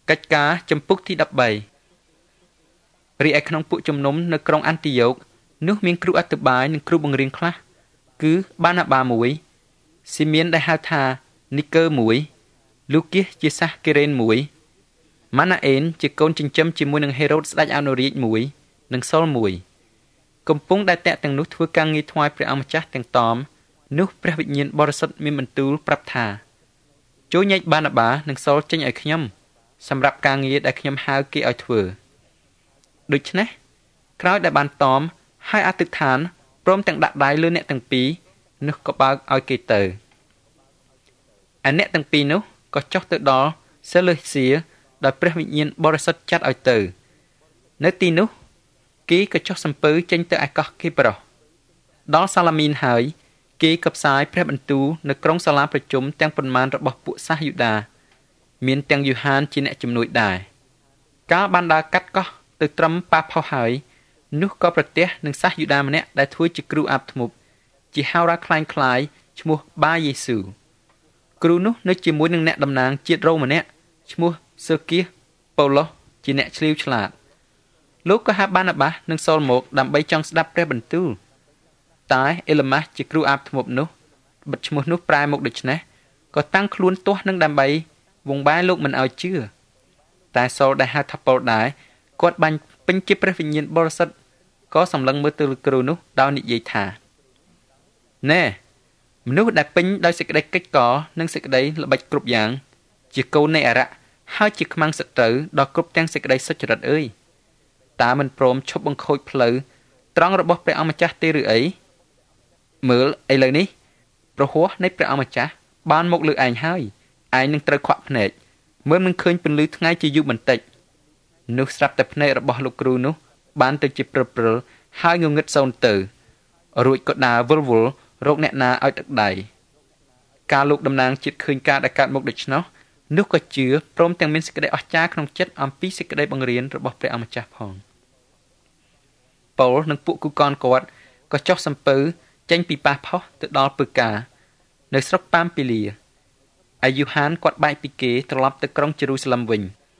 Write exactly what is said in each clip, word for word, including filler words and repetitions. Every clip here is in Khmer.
កិច្ចការចំពុកទីដប់បីរីឯក្នុងពួកជំនុំនៅក្រុងអាន់ទីយ៉ូកនោះមានគ្រូអត្ថបាយនិងគ្រូបង្រៀនខ្លះគឺបាណាបាមួយស៊ីមៀនដែលហៅថានីកើមួយលូគៀសជាសាសកេរ៉េនមួយម៉ាណាអេនជាកូនចិញ្ចឹមជាមួយនឹងហេរ៉ូតស្ដេចអនុរាជមួយនិងសុលមួយកំពុងដែលតាក់ទាំងនោះធ្វើការងារថ្វាយព្រះអង្គម្ចាស់ទាំងតមនោះព្រះវិញ្ញាណបរិសុទ្ធមានបន្ទូលប្រាប់ថាចូលញែកបាណាបានិងសុលចេញឲ្យខ្ញុំសម្រាប់ការងារដែលខ្ញុំហៅគេឲ្យធ្វើដូច្នេះក្រោយដែលបានតមហើយអធិដ្ឋានព្រមទាំងដាក់ដៃលើអ្នកទាំងពីរនោះក៏បើកឲ្យគេទៅឯអ្នកទាំងពីរនោះក៏ចុះទៅដល់សេលេសៀដោយព្រះវិញ្ញាណបរិសុទ្ធចាត់ឲ្យទៅនៅទីនោះគេក៏ចុះសំពៅចេញទៅឯកោះគីប្រុសដល់សាឡាមីនហើយគេក៏ផ្សាយព្រះបន្ទូលនៅក្រុងសាលាប្រជុំទាំងប៉ុន្មានរបស់ពួកសាសយូដាមានទាំងយូហានជាអ្នកជំនួយដែរកាលបានដើរកាត់កោះទៅត្រឹមប៉ាផុសហើយនោះក៏ប្រទះនឹងសាសយូដាម្នាក់ដែលធ្វើជាគ្រូអាបធ្មប់ជាហៅរ៉ាខ្លាញ់ខ្លាយឈ្មោះបាយេស៊ូគ្រូនោះនៅជាមួយនឹងអ្នកតំណាងជាតិរ៉ូម្នាក់ឈ្មោះសឺគៀសប៉ូឡូសជាអ្នកឆ្លៀវឆ្លាតលោកក៏ហៅបាណាបាសនិងសុលមកដើម្បីចង់ស្ដាប់ព្រះបន្ទូលតែអេលម៉ាស់ជាគ្រូអាបធ្មប់នោះបិទឈ្មោះនោះប្រែមកដូច្នេះក៏តាំងខ្លួនទាស់នឹងដើម្បីវង្វេងលោកមិនឲ្យជឿតែសុលដែលហៅថាប៉ូលដែរគាត់បាញ់ពេញជាព្រះវិញ្ញាណបរិសុទ្ធក៏សម្លឹងមើលទៅលើគ្រូនោះដោយនិយាយថាណែមនុស្សដែលពេញដោយសេចក្តីកិច្ចកនិងសេចក្តីល្បិចគ្រប់យ៉ាងជាកូននៃអរៈហើយជាខ្មាំងសត្រូវដល់គ្រប់ទាំងសេចក្តីសុចរិតអើយតើមិនព្រមឈប់បង្ខូចផ្លូវត្រង់របស់ព្រះអង្គម្ចាស់ទេឬអីមើលឥឡូវនេះប្រហោះនៃព្រះអង្គម្ចាស់បានមកលើឯងហើយឯងនឹងត្រូវខ្វាក់ភ្នែកមើលមិនឃើញពន្លឺថ្ងៃជាយូរបន្តិចនោះស្រាប់តែភ្នែករបស់លោកគ្រូនោះបានទៅជាព្រិលព្រិលហើយងងឹតសូន្យទៅរួចក៏ដើរវល់វល់រកអ្នកណាឲ្យទឹកដៃការលោកតំណាងជាតិឃើញការដែលកើតមកដូច្នោះនោះក៏ជឿព្រមទាំងមានសេចក្តីអស្ចារ្យក្នុងចិត្តអំពីសេចក្តីបង្រៀនរបស់ព្រះអង្គម្ចាស់ផងប៉ូលនិងពួកគូកនគាត់ក៏ចុះសំពៅចេញពីប៉ះផុសទៅដល់ពើកានៅស្រុកប៉ាមពីលីហើយយូហានគាត់បែកពីគេត្រឡប់ទៅក្រុងជេរូសាឡឹមវិញ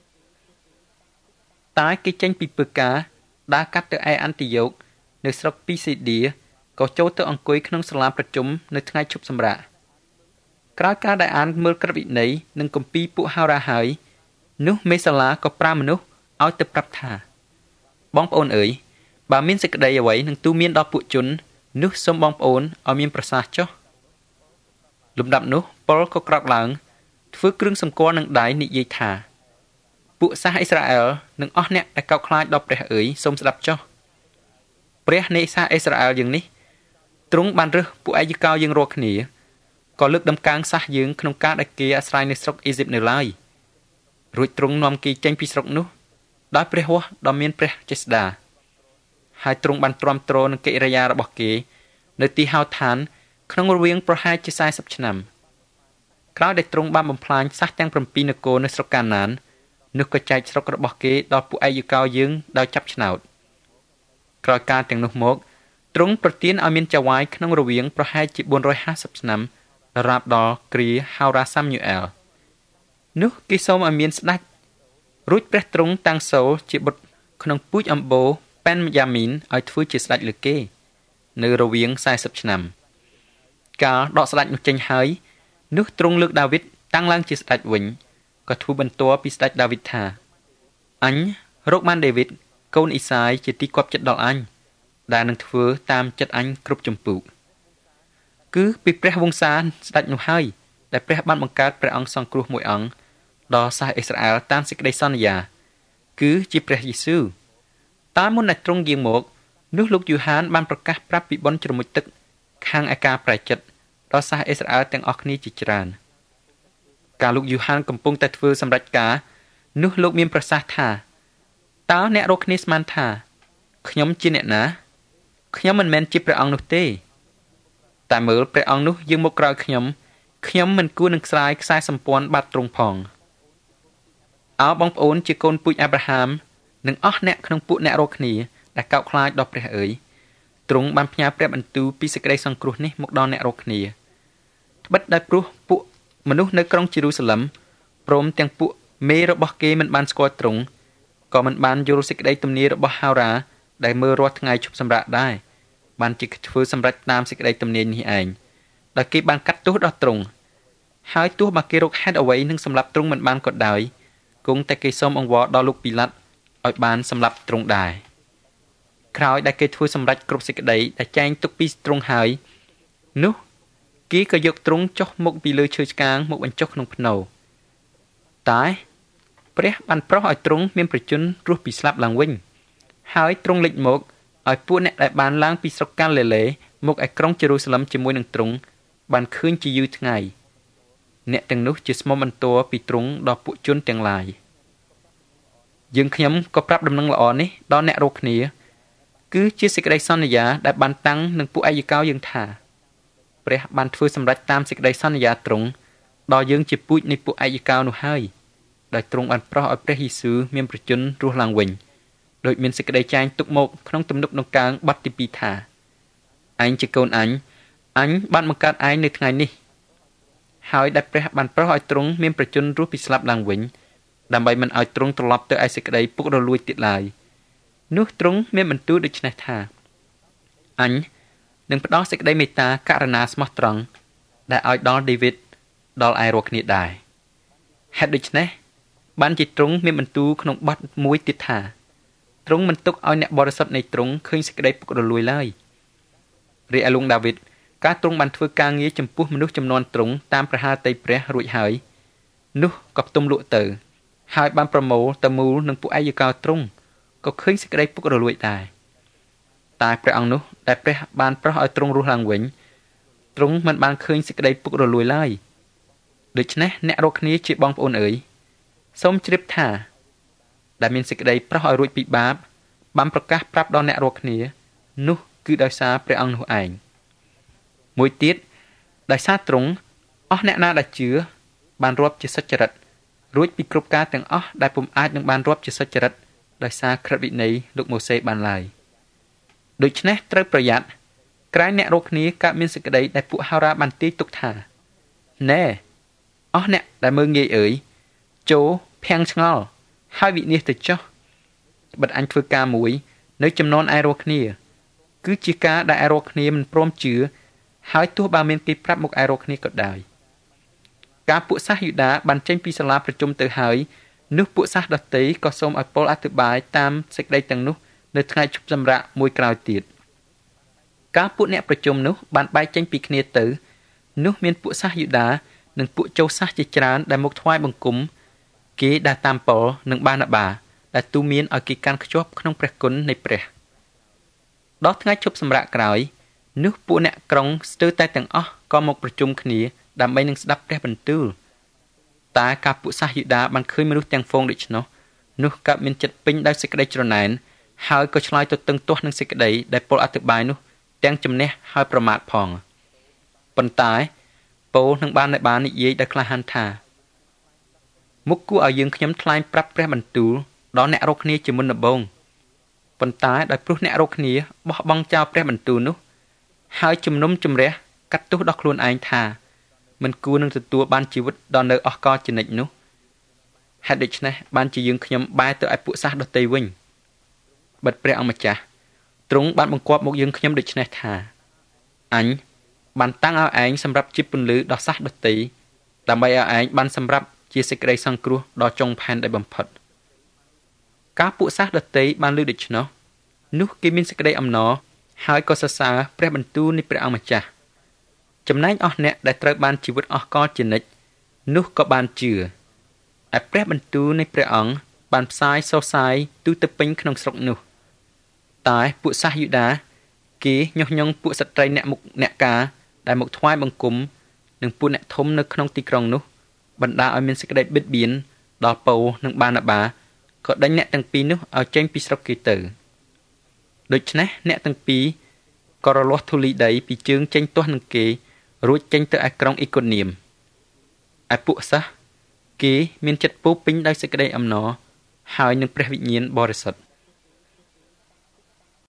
តែគេចេញពីពើកាដើរកាត់ទៅឯអាន់ទីយ៉ូកនៅស្រុកពីសេឌាក៏ចូលទៅអង្គុយក្នុងសាលាប្រជុំនៅថ្ងៃឈប់សម្រាកក្រោយការដែលអានមើលក្រឹតវិន័យនិងគម្ពីរពួកហោរាហើយនោះមេសាឡាក៏ប្រើមនុស្សឲ្យទៅប្រាប់ថាបងប្អូនអើយបើមានសេចក្តីអ្វីនឹងទូមានដល់ពួកជននោះសូមបងប្អូនឲ្យមានប្រសាសន៍ចុះលំដាប់នោះប៉ុលក៏ក្រោកឡើងធ្វើគ្រឿងសម្គាល់នឹងដៃនិយាយថាពួកសាសអ៊ីស្រាអែលនិងអស់អ្នកដែលកោតខ្លាចដល់ព្រះអើយសូមស្ដាប់ចុះព្រះនៃសាសអ៊ីស្រាអែលយើងនេះទ្រង់បានរើសពួកអាយកោយើងរាល់គ្នាក៏លើកដំកើងសាសយើងក្នុងការដែលគេអាស្រ័យនៅស្រុកអេស៊ីបនៅឡើយរួចទ្រង់នាំគេចេញពីស្រុកនោះដោយព្រះហស្ថដ៏មានព្រះចេស្តាហើយទ្រង់បានទ្រាំទ្រនឹងកិរិយារបស់គេនៅទីហោឋានក្នុងរវាងប្រហែលជាសែសិបឆ្នាំក្រោយដែលទ្រង់បានបំផ្លាញសាសទាំងប្រាំពីរនគរនៅស្រុកកាណាននោះក៏ចែកស្រុករបស់គេដល់ពួកអាយកោយើងដោយចាប់ឆ្នោតក្រោយការទាំងនោះមកទ្រង់ប្រទានឲ្យមានចៅហ្វាយក្នុងរវាងប្រហែលជាបួនរយហាសិបឆ្នាំរាប់ដល់គ្រាហោរ៉ាសាំយូអែលនោះគេសូមឲ្យមានស្ដេចរួចព្រះទ្រង់តាំងសូលជាបុត្រក្នុងពូជអម្បូប៉ែនយ៉ាមីនឲ្យធ្វើជាស្ដេចលើគេនៅរវាងសែសិបឆ្នាំកាលដកស្ដេចនោះចេញហើយនោះទ្រង់លើកដាវីតតាំងឡើងជាស្ដេចវិញក៏ធ្វើបន្ទាល់ពីស្ដេចដាវីតថាអញរកបានដាវីតកូនអ៊ីសាយជាទីគាប់ចិត្តដល់អញដែលនឹងធ្វើតាមចិត្តអញគ្រប់ចម្ពោះគឺពីព្រះវង្សាស្ដេចនោះហើយដែលព្រះបានបង្កើតព្រះអង្គសង្គ្រោះមួយអង្គដល់សាសអ៊ីស្រាអែលតាមសេចក្តីសន្យាគឺជាព្រះយេស៊ូវតែមុនដែលទ្រង់យាងមកនោះលោកយូហានបានប្រកាសប្រាប់ពីបុណ្យជ្រមុជទឹកខាងឯការប្រែចិត្តដល់សាសអ៊ីស្រាអែលទាំងអស់គ្នាជាច្រើនកាលលោកយូហានកំពុងតែធ្វើសម្រេចការនោះលោកមានប្រសាសន៍ថាតើអ្នករកគ្នាស្មានថាខ្ញុំជាអ្នកណាខ្ញុំមិនមែនជាព្រះអង្គនោះទេតែមើលព្រះអង្គនោះយាងមកក្រោយខ្ញុំខ្ញុំមិនគួរនឹងស្រាយខ្សែសម្ព័ន្ធបាត់ទ្រង់ផងអោបងប្អូនជាកូនពូជអាប់រ៉ាហាមនិងអស់អ្នកក្នុងពួកអ្នករកគ្នាដែលកោតខ្លាចដល់ព្រះអើយទ្រង់បានផ្ញើព្រះបន្ទូលពីសេចក្តីសង្គ្រោះនេះមកដល់អ្នករកគ្នាត្បិតដោយព្រោះពួកមនុស្សនៅក្រុងជេរូសាឡឹមព្រមទាំងពួកមេរបស់គេមិនបានស្គាល់ទ្រង់ក៏មិនបានយល់សេចក្តីទំនាយរបស់ហោរាដែលមើលរាល់ថ្ងៃឈប់សម្រាកដែរបានជាធ្វើសម្រេចតាមសេចក្តីទំនាយនេះឯងដែលគេបានកាត់ទោសដល់ទ្រង់ហើយទោះបើគេរកហេតុអ្វីនឹងសម្លាប់ទ្រង់មិនបានក៏ដោយគង់តែគេសូមអង្វរដល់លោកពីឡាត់ឲ្យបានសម្លាប់ទ្រង់ដែរក្រោយដែលគេធ្វើសម្រេចគ្រប់សេចក្តីដែលចែងទុកពីទ្រង់ហើយនោះគេក៏យកទ្រង់ចុះមុខពីលើឈើឆ្កាងមកបញ្ចុះក្នុងភ្នូរតែព្រះបានប្រោសឲ្យទ្រង់មានប្រជញ្ញរស់ពីស្លាប់ឡើងវិញហើយទ្រង់លេចមកឲ្យពួកអ្នកដែលបានឡើងពីស្រុកកាឡេលេមកឯក្រុងយេរូសាឡឹមជាមួយនឹងទ្រង់បានឃើញជាយូរថ្ងៃអ្នកទាំងនោះជាស្មុំបន្ទាល់ពីទ្រង់ដល់ពួកជនទាំងឡាយយើងខ្ញុំក៏ប្រាប់ដំណឹងល្អនេះដល់អ្នករាល់គ្នាគឺជាសេចក្តីសន្យាដែលបានតាំងនឹងពួកអាយកោយើងថាព្រះបានធ្វើសម្រេចតាមសេចក្តីសន្យាទ្រង់ដល់យើងជាពូជនៃពួកអាយកោនោះហើយដោយទ្រង់បានប្រោសឲ្យព្រះយេស៊ូវមានប្រជញ្ញរស់ឡើងវិញដោយមានសេចក្តីចែងទុកមកក្នុងទំនុកដង្កើងបទទីពីរថាអញជាកូនអញអញបានបង្កើតឯងនៅថ្ងៃនេះហើយដែលព្រះបានប្រោសឲ្យទ្រង់មានប្រជញ្ញរស់ពីស្លាប់ឡើងវិញដើម្បីមិនឲ្យទ្រង់ត្រឡប់ទៅឯសេចក្តីពុករលួយទៀតឡើយនោះទ្រង់មានបន្ទូលដូច្នេះថាអញនឹងផ្ដល់សេចក្តីមេត្តាករុណាស្មោះត្រង់ដែលឲ្យដល់ដាវីតដល់ឯរាល់គ្នាដែរហេតុដូច្នេះបានជាទ្រង់មានបន្ទូលក្នុងបទមួយទៀតថាទ្រង់មិនទុកឲ្យអ្នកបរិសុទ្ធនៃទ្រង់ឃើញសេចក្តីពុករលួយឡើយរីឯលោកដាវីតការទ្រង់បានធ្វើការងារចំពោះមនុស្សចំនួនទ្រង់តាមប្រហារតីព្រះរួចហើយនោះក៏ផ្ទុំលក់ទៅហើយបានប្រមូលទៅមូលនឹងពួកអាយកោទ្រង់ក៏ឃើញសេចក្តីពុករលួយដែរតែព្រះអង្គនោះដែលព្រះបានប្រោសឲ្យទ្រង់រស់ឡើងវិញទ្រង់មិនបានឃើញសេចក្តីពុករលួយឡើយដូច្នេះអ្នករាល់គ្នាជាបងប្អូនអើយសូមជ្រាបថាដែលមានសេចក្តីប្រោសឲ្យរួចពីបាបបានប្រកាសប្រាប់ដល់អ្នករាល់គ្នានោះគឺដោយសារព្រះអង្គនោះឯងមួយទៀតដោយសារទ្រង់អស់អ្នកណាដែលជឿបានរាប់ជាសុចរិតរួចពីគ្រប់ការទាំងអស់ដែលពុំអាចនឹងបានរាប់ជាសុចរិតដោយសារក្រឹតវិន័យលោកម៉ូសេបានឡើយដូច្នេះត្រូវប្រយ័ត្នក្រែងអ្នករាល់គ្នាកើតមានសេចក្តីដែលពួកហោរាបានទាយទុកថាណែអស់អ្នកដែលមើងងាយអើយចូលភាំងឆ្ងល់ហើយវិនិច្ឆ័យទៅចុះបិទអញធ្វើការមួយនៅចំណនឯរាល់គ្នាគឺជាការដែលឯរាល់គ្នាមិនព្រមជឿហើយទោះបើមានគេប្រាប់មកឯរាល់គ្នាក៏ដោយការពួកសាសយូដាបានចេញពីសាលាប្រជុំទៅហើយនោះពួកសាសដតីក៏សូមឲ្យពលអធិប្បាយតាមសេចក្តីទាំងនោះនៅថ្ងៃឈប់សម្រាកមួយក្រោយទៀតការពួកអ្នកប្រជុំនោះបានបែកចេញពីគ្នាទៅនោះមានពួកសាសយូដានិងពួកចូលសាសជាច្រើនដែលមកថ្វាយបង្គំគេដែលតាមប៉ុលនិងបាណាបាដែលទូមានឲ្យគេកាន់ខ្ជាប់ក្នុងព្រះគុណនៃព្រះដល់ថ្ងៃឈប់សម្រាកក្រោយនោះពួកអ្នកក្រុងស្ទើរតែទាំងអស់ក៏មកប្រជុំគ្នាដើម្បីនឹងស្ដាប់ព្រះបន្ទូលតែការពួកសាសយូដាបានឃើញមនុស្សទាំងហ្វូងដូច្នោះនោះកើតមានចិត្តពេញដោយសេចក្តីច្រណែនហើយក៏ឆ្លើយទៅតឹងទាស់នឹងសេចក្តីដែលពលអធិប្បាយនោះទាំងជំនះហើយប្រមាថផងប៉ុន្តែពលនឹងបានតែបាននិយាយដោយក្លាហានថាមុខគួរឲ្យយើងខ្ញុំថ្លែងប្រាប់ព្រះបន្ទូលដល់អ្នករកគ្នាជាមុនដំបូងប៉ុន្តែដោយព្រោះអ្នករកគ្នាបោះបង់ចោលព្រះបន្ទូលនោះហើយជំនុំជម្រះកាត់ទោសដល់ខ្លួនឯងថាមិនគួរនឹងទទួលបានជីវិតដល់នៅអស់កលជានិច្ចនោះហេតុដូច្នេះបានជាយើងខ្ញុំបែរទៅឲ្យពួកសាសដតីវិញបិទព្រះអង្គម្ចាស់ទ្រង់បានបង្គាប់មកយើងខ្ញុំដូច្នេះថាអញបានតាំងឲ្យឯងសម្រាប់ជាពន្លឺដល់សាសដតីដើម្បីឲ្យឯងបានសម្រាប់ជាសេចក្តីសង្គ្រោះដល់ចុងផែនដែលបំផុតការពួកសាសដតីបានលើដូច្នោះនោះគេមានសេចក្តីអំណរហើយក៏សរសើរព្រះបន្ទូលនៃព្រះអង្គម្ចាស់ចំណែកអស់អ្នកដែលត្រូវបានជីវិតអស់កលជានិច្ចនោះក៏បានជឿឯព្រះបន្ទូលនៃព្រះអង្គបានផ្សាយសុសសាយទូទៅពេញក្នុងស្រុកនោះតែពួកសាសយូដាគេញុះញង់ពួកស្ត្រីអ្នកមុខអ្នកការដែលមកថ្វាយបង្គំនិងពួកអ្នកធំនៅក្នុងទីក្រុងនោះបណ្ដាឲ្យមានសេចក្តីបិទបៀនដល់ពៅនិងបាណាបាក៏ដេញអ្នកទាំងពីរនោះឲ្យចេញពីស្រុកគេទៅដូច្នេះអ្នកទាំងពីរក៏រលាស់ធូលីដីពីជើងចេញទាស់នឹងគេរួចចេញទៅឯក្រុងអ៊ីកូនៀមឯពួកសាសគេមានចិត្តពោពេញដោយសេចក្តីអំណរហើយនឹងព្រះវិញ្ញាណបរិសុទ្ធ